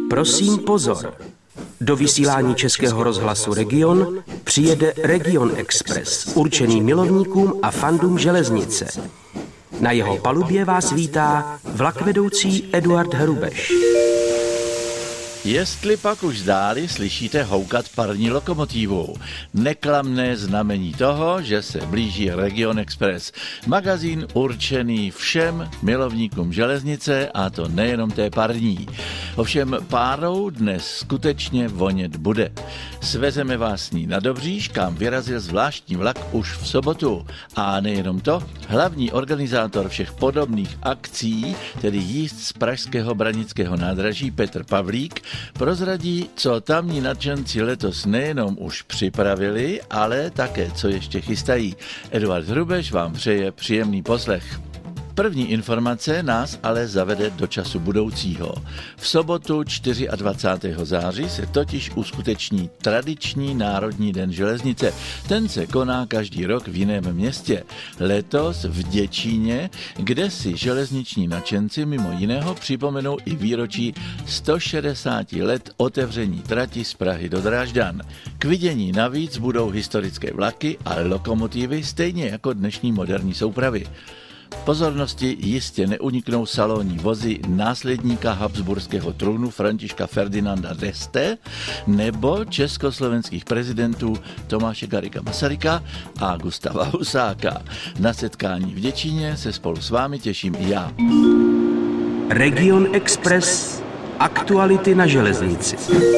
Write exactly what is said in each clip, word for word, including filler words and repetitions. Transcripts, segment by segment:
Prosím pozor. Do vysílání Českého rozhlasu Region přijede Region Express, určený milovníkům a fandům železnice. Na jeho palubě vás vítá vlakvedoucí Eduard Hrubeš. Jestli pak už zdáli slyšíte houkat parní lokomotivou, neklamné znamení toho, že se blíží Region Express, magazín určený všem milovníkům železnice, a to nejenom té parní. Ovšem párou dnes skutečně vonět bude. Svezeme vás s ní na Dobříš, kam vyrazil zvláštní vlak už v sobotu. A nejenom to, hlavní organizátor všech podobných akcí, tedy jízd z pražského branického nádraží Petr Pavlík, prozradí, co tamní nadšenci letos nejenom už připravili, ale také co ještě chystají. Eduard Hrubeš vám přeje příjemný poslech. První informace nás ale zavede do času budoucího. V sobotu dvacátého čtvrtého září se totiž uskuteční tradiční Národní den železnice. Ten se koná každý rok v jiném městě. Letos v Děčíně, kde si železniční nadšenci mimo jiného připomenou i výročí sto šedesát let otevření trati z Prahy do Drážďan. K vidění navíc budou historické vlaky a lokomotivy, stejně jako dnešní moderní soupravy. Pozornosti jistě neuniknou salonní vozy následníka habsburského trůnu Františka Ferdinanda d'Este nebo československých prezidentů Tomáše Garrigua Masaryka a Gustáva Husáka. Na setkání v Děčíně se spolu s vámi těším i já. Region Express. Aktuality na železnici.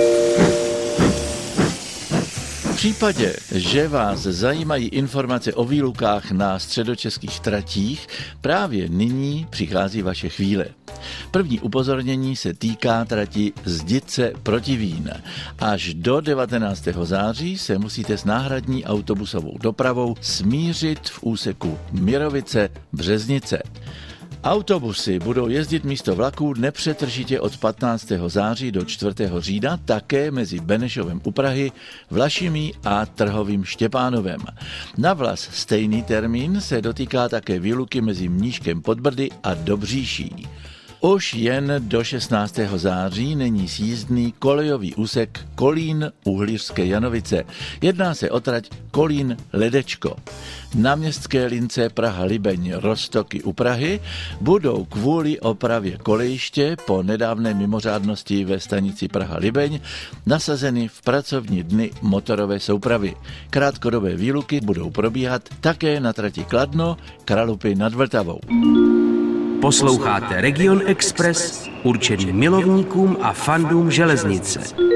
V případě, že vás zajímají informace o výlukách na středočeských tratích, právě nyní přichází vaše chvíle. První upozornění se týká trati Zdice Protivín. Až do devatenáctého září se musíte s náhradní autobusovou dopravou smířit v úseku Mirovice Březnice. Autobusy budou jezdit místo vlaků nepřetržitě od patnáctého září do čtvrtého října také mezi Benešovem u Prahy, Vlašimí a Trhovým Štěpánovem. Na vlas stejný termín se dotýká také výluky mezi Mníškem pod Brdy a Dobříší. Už jen do šestnáctého září není sjízdný kolejový úsek Kolín Uhlířské Janovice. Jedná se o trať Kolín Ledečko. Na městské lince Praha-Libeň Roztoky u Prahy budou kvůli opravě kolejiště po nedávné mimořádnosti ve stanici Praha-Libeň nasazeny v pracovní dny motorové soupravy. Krátkodobé výluky budou probíhat také na trati Kladno, Kralupy nad Vltavou. Posloucháte Region Express, určený milovníkům a fandům železnice.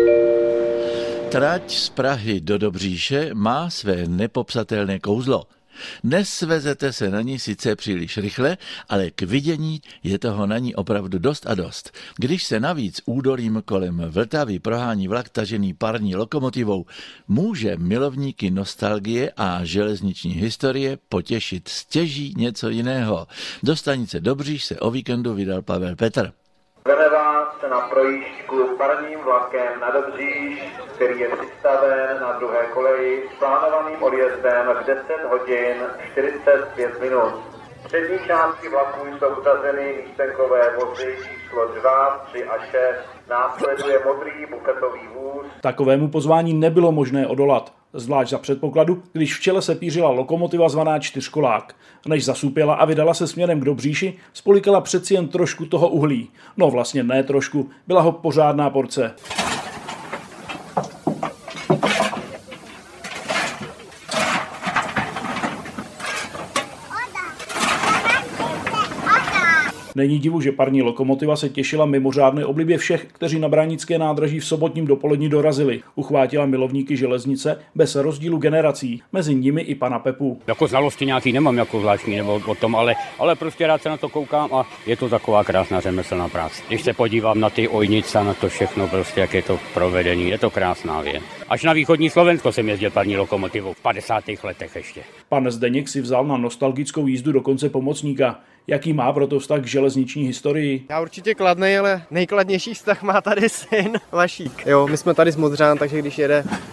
Trať z Prahy do Dobříše má své nepopsatelné kouzlo. Nesvezete se na ní sice příliš rychle, ale k vidění je toho na ní opravdu dost a dost. Když se navíc údolím kolem Vltavy prohání vlak tažený parní lokomotivou, může milovníky nostalgie a železniční historie potěšit stěží něco jiného. Do stanice Dobříš se o víkendu vydal Pavel Petr. Zveme vás na projížďku parním vlakem na Dobříš, který je přistaven na druhé koleji s plánovaným odjezdem v deset hodin čtyřicet pět minut. V přední části vlaku jsou usazeny místenkové vozy číslo dva, tři a šest. Následuje modrý bufetový vůz. Takovému pozvání nebylo možné odolat, zvlášť za předpokladu, když v čele se pířila lokomotiva zvaná Čtyřkolák. Než zasupěla a vydala se směrem k Dobříši, spolikala přeci jen trošku toho uhlí. No vlastně ne trošku, byla ho pořádná porce. Není divu, že parní lokomotiva se těšila mimořádné oblibě všech, kteří na branické nádraží v sobotním dopolední dorazili. Uchvátila milovníky železnice bez rozdílu generací, mezi nimi i pana Pepu. Jako znalosti nějaký nemám jako zvláštní nebo o tom, ale, ale prostě rád se na to koukám a je to taková krásná řemeslná práce. Když se podívám na ty ojnice, na to všechno, prostě jak je to provedení, je to krásná věc. Až na východní Slovensko jsem jezdil parní lokomotivou v padesátých letech ještě. Pan Zdeněk si vzal na nostalgickou jízdu dokonce pomocníka. Jaký má proto vztah k železniční historii? Já určitě kladnej, ale nejkladnější vztah má tady syn Vašík. Jo, my jsme tady z Modřán, takže když jede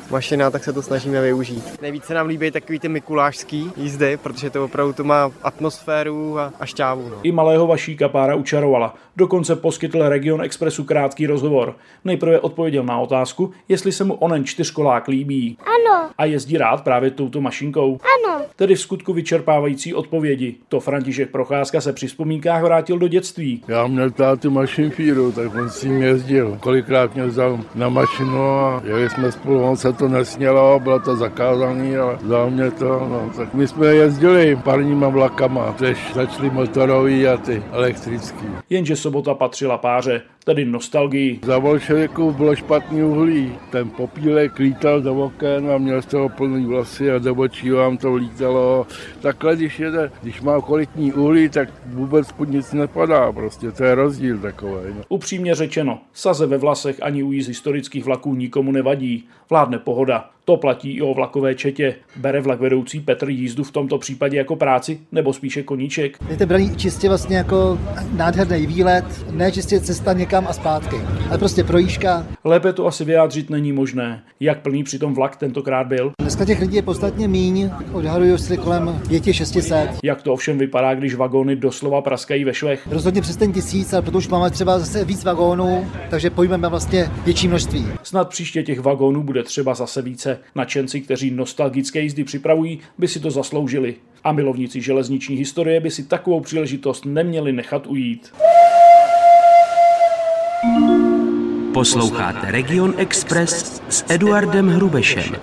mašina, tak se to snažíme využít. Nejvíce nám líbí takový ty mikulášský jízdy, protože to opravdu to má atmosféru a, a šťávu. No. I malého Vašíka pára učarovala. Dokonce poskytl Region Expressu krátký rozhovor. Nejprve odpověděl na otázku, jestli se mu onen čtyřkolák líbí. Ano. A jezdí rád právě touto mašinkou. Ano. Tedy v skutku vyčerpávající odpovědi. To František Procházka se při vzpomínkách vrátil do dětství. Já měl tátu mašinfíru, tak on s ním jezdil. Kolikrát mě vzal na mašinu a jeli jsme spolu, on se to nesmělo, bylo to zakázané, ale vzal mě to. No. Tak my jsme jezdili parníma vlakama, tež začaly motorový a ty elektrický. Jenže sobota patřila páře, tedy nostalgii. Za bolševiků bylo špatný uhlí. Ten popílek lítal do oken a měl z toho plný vlasy a do očí vám to lítalo. Takhle, když jede, když má kvalitní uhlí, tak vůbec pod nic nepadá. Prostě to je rozdíl takový. No. Upřímně řečeno, saze ve vlasech ani ujízd historických vlaků nikomu nevadí. Vládne pohoda. To platí i o vlakové četě. Bere vlak vedoucí Petr jízdu v tomto případě jako práci, nebo spíše koníček? Je to braný čistě vlastně jako nádherný výlet, ne čistě cesta někam a zpátky, ale prostě projížďka. Lépe to asi vyjádřit není možné. Jak plný přitom vlak tentokrát byl? Dneska těch lidí je podstatně míň, odhaduju si kolem pět šest set. Jak to ovšem vypadá, když vagóny doslova praskají ve švech? Rozhodně přes ten tisíc, ale protože už máme třeba zase víc vagónů, takže pojmeme vlastně větší množství. Snad příště těch vagónů bude třeba zase více. Nadšenci, kteří nostalgické jízdy připravují, by si to zasloužili. A milovníci železniční historie by si takovou příležitost neměli nechat ujít. Posloucháte Region Express s Eduardem Hrubešem.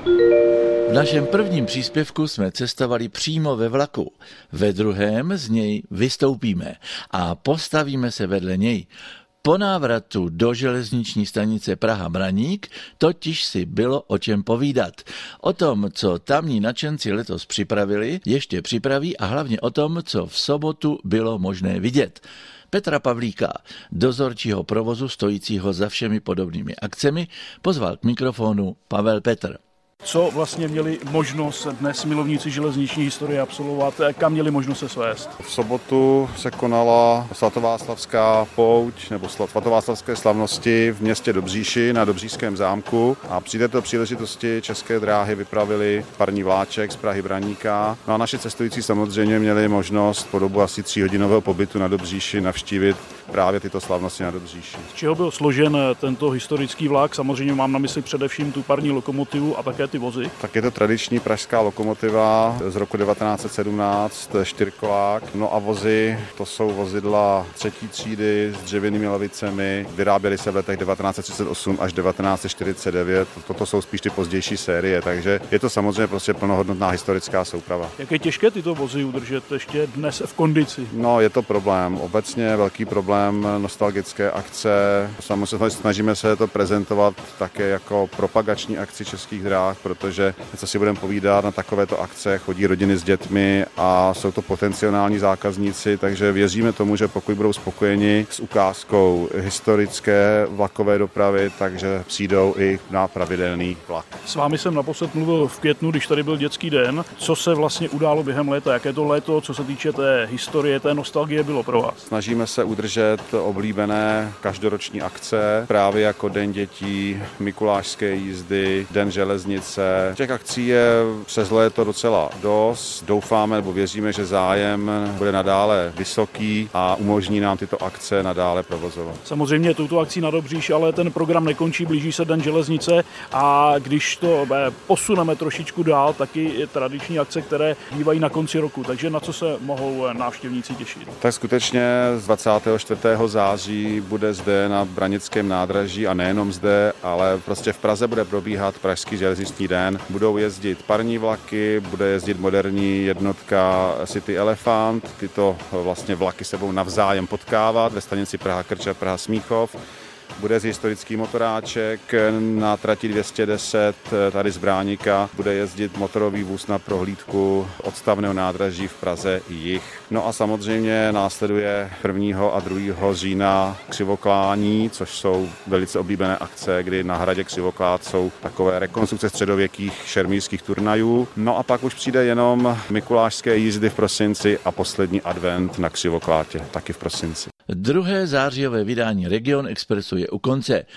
V našem prvním příspěvku jsme cestovali přímo ve vlaku. Ve druhém z něj vystoupíme a postavíme se vedle něj. Po návratu do železniční stanice Praha-Braník totiž si bylo o čem povídat. O tom, co tamní nadšenci letos připravili, ještě připraví a hlavně o tom, co v sobotu bylo možné vidět. Petra Pavlíka, dozorčího provozu stojícího za všemi podobnými akcemi, pozval k mikrofonu Pavel Petr. Co vlastně měli možnost dnes milovníci železniční historie absolvovat, kam měli možnost se svést? V sobotu se konala svatováclavská pouť nebo svatováclavské slavnosti v městě Dobříši na Dobříšském zámku a při této příležitosti České dráhy vypravili parní vláček z Prahy Braníka. No a naši cestující samozřejmě měli možnost po dobu asi tříhodinového pobytu na Dobříši navštívit právě tyto slavnosti na Dobříši. Z čeho byl složen tento historický vlak? Samozřejmě mám na mysli především tu parní lokomotivu a také ty vozy. Tak je to tradiční pražská lokomotiva z roku devatenáct set sedmnáct, čtyřkolák. No a vozy, to jsou vozidla třetí třídy s dřevěnými lavicemi. Vyráběly se v letech devatenáct set třicet osm až devatenáct set čtyřicet devět. Toto jsou spíš ty pozdější série, takže je to samozřejmě prostě plnohodnotná historická souprava. Jak je těžké tyto vozy udržet ještě dnes v kondici? No, je to problém. Obecně velký problém nostalgické akce. Samozřejmě snažíme se to prezentovat také jako propagační akci Českých dráh, protože, co si budeme povídat, na takovéto akce chodí rodiny s dětmi a jsou to potenciální zákazníci, takže věříme tomu, že pokud budou spokojeni s ukázkou historické vlakové dopravy, takže přijdou i na pravidelný vlak. S vámi jsem naposled mluvil v květnu, když tady byl dětský den. Co se vlastně událo během léta? Jaké to léto, co se týče té historie, té nostalgie, bylo pro vás? Snažíme se udržet oblíbené každoroční akce, právě jako Den dětí, mikulášské jízdy, Den železnice. Těch akcí je přes léto docela dost. Doufáme nebo věříme, že zájem bude nadále vysoký a umožní nám tyto akce nadále provozovat. Samozřejmě touto akcí na Dobříš, ale ten program nekončí, blíží se Den železnice a když to posuneme trošičku dál, taky je tradiční akce, které bývají na konci roku. Takže na co se mohou návštěvníci těšit? Tak skutečně z dvacátého čtvrtého září bude zde na Branickém nádraží a nejenom zde, ale prostě v Praze bude probíhat Pražský železniční den. Budou jezdit parní vlaky, bude jezdit moderní jednotka City Elefant. Tyto vlastně vlaky se budou navzájem potkávat ve stanici Praha Krč a Praha Smíchov. Bude jezdit historický motoráček na trati dvě stě deset tady z Bráníka. Bude jezdit motorový vůz na prohlídku odstavného nádraží v Praze Jih. No a samozřejmě následuje prvního a druhého října křivoklání, což jsou velice oblíbené akce, kdy na hradě Křivoklát jsou takové rekonstrukce středověkých šermírských turnajů. No a pak už přijde jenom mikulášské jízdy v prosinci a poslední advent na Křivoklátě, taky v prosinci. Druhé zářijové vydání Region Expressu je u konce.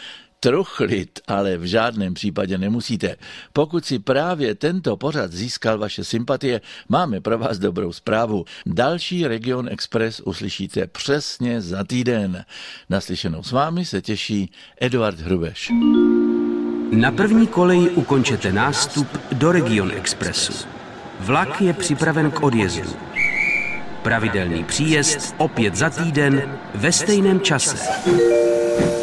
Truchlit ale v žádném případě nemusíte. Pokud si právě tento pořad získal vaše sympatie, máme pro vás dobrou zprávu. Další Region Express uslyšíte přesně za týden. Naslyšenou s vámi se těší Eduard Hrubeš. Na první koleji ukončete nástup do Region Expressu. Vlak je připraven k odjezdu. Pravidelný příjezd opět za týden ve stejném čase.